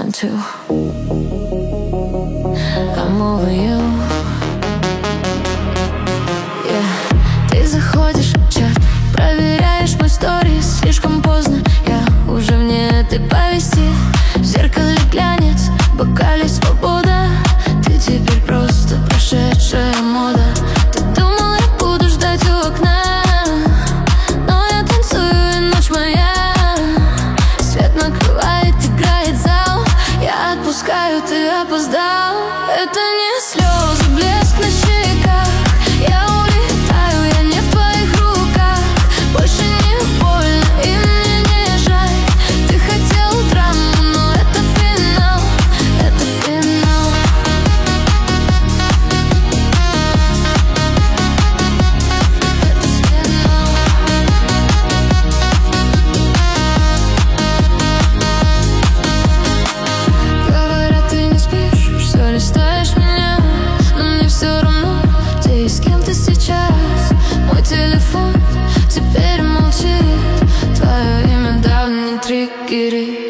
one, two. I'm over you. Yeah. Ты заходишь в чат, проверяешь мой сторис. Слишком поздно, я уже вне этой повести. В зеркале глянец, в бокале свобода. Ты теперь просто прошедшая мода. Ты думал, я буду ждать у окна, но я танцую, и ночь моя. Свет накрывает, играет зал. Я отпускаю, ты опоздал. Это не слезы, блеск на щеках. Я улетаю, я не в твоих руках. Больше не больно, и мне не жаль. Ты хотел драму, но это финал. Это финал. Это финал. Говорят, ты не спишь, что листаешь меня. Но мне все равно, где и с кем ты сейчас. Мой телефон теперь молчит. Твое имя давно не триггерит.